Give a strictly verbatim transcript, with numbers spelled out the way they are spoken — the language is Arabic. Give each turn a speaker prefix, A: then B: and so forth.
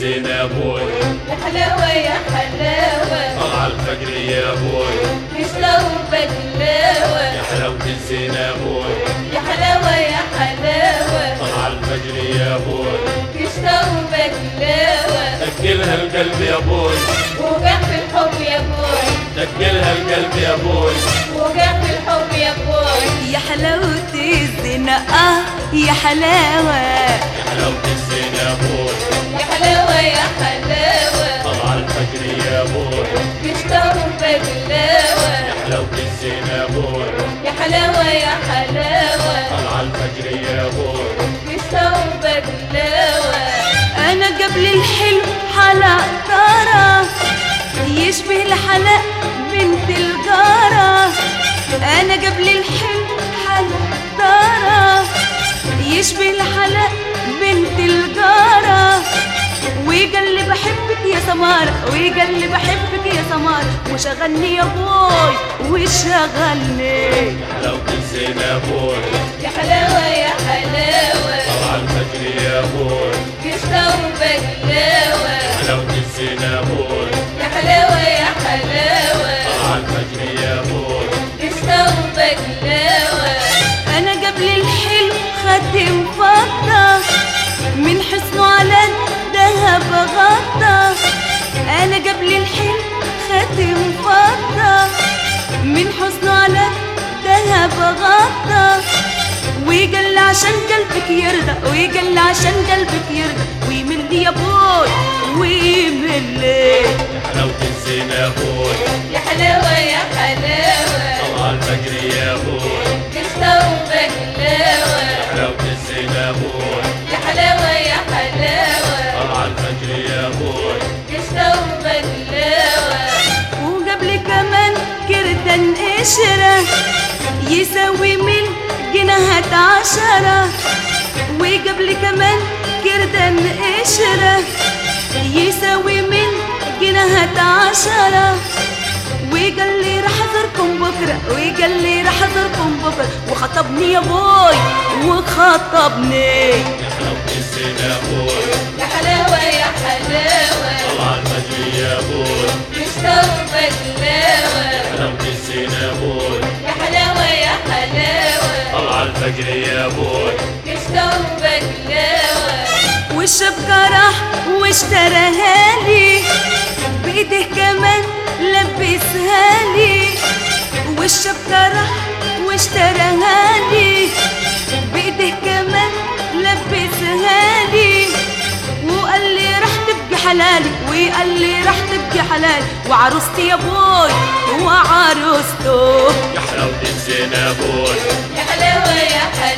A: الزين يا ابوي
B: يا حلاوة يا حلاوة
A: طلع الفجر يا ابوي
B: يشتروا بقلاوة
A: يا حلاوة الزين يا ابوي
B: يا حلاوة يا حلاوة
A: طلع الفجر يا ابوي
B: يشتروا بقلاوة
A: دقلها القلب يا ابوي
B: وقع في الحب يا بوي
A: دقلها القلب يا ابوي
B: وقع في الحب يا بوي
C: يا حلاوة الزنا اه يا حلاوة
A: يا حلاوة الزين يا ابوي
B: يا حلاوة يا حلاوة
A: طلع الفجر يا ابوي
B: يشتروا بقلاوة
A: يا حلاوة الزين يا ابوي
B: يا حلاوة يا حلاوة
A: طلع الفجر يا ابوي
B: يشتروا بقلاوة
C: انا قبل الحلو حلق ترى يشبه الحلق بنت الجارة. انا قبل الحلو حلق ترى يشبه الحلق بنت الجارة. وقال لي بحبك يا سمارة وقال لي بحبك يا سمارة وشغلني يا بوي وشغلني.
A: يا حلاوة الزين يا ابوي
B: يا حلاوة يا حلاوة
A: طلع الفجر يا ابوي
B: يشتروا بقلاوة
A: يا حلاوة الزين يا ابوي
B: يا حلاوة يا حلاوة
A: طلع الفجر يا ابوي
B: يشتروا بقلاوة
C: انا قبل الحلو خاتم فضة من حسنه على الذهب غطى. انا قبل الحلو خاتم فضة من حسنه على الذهب غطى. وقال لي عشان قلبك يرضى وقال لي عشان قلبك يرضى ويمل لي يا بوي ويمل لي.
A: يا حلاوة الزين يا ابوي
B: يا حلاوة يا حلاوة
A: طلع الفجر يا ابوي
B: يشتروا بقلاوة
A: يا حلاوة الزين يا ابوي
B: يا حلاوة يا حلاوة
A: طلع الفجر يا ابوي
B: يشتروا بقلاوة
C: وقبل كمان كردن قشرة يساوي من جنيهات عشرة. وقبل كمان كردن قشرة يساوي من جنيهات عشرة. وقال لي راح ازوركم بكره وقال لي راح ازوركم بكره وخطبني يا بوي وخطبني.
A: يا حلاوة الزين يا ابوي
B: يا حلاوة يا حلاوة
A: طلع الفجر يا ابوي
B: يشتروا بقلاوة
A: يا حلاوة الزين يا ابوي
B: يا حلاوة يا حلاوة
A: طلع الفجر يا ابوي
B: يشتروا بقلاوة
C: والشبكة راح واشتراها لي بايده كمان لبسها لي. والشبكة راح واشتراها لي بايده كمان لبسها لي. وقال لي راح تبقي حلالي وقال لي راح تبقي حلالي وعروستي يا بوي وعروسته.
A: يا حلاوة الزين يا ابوي
B: يا حلاوة يا حلاوة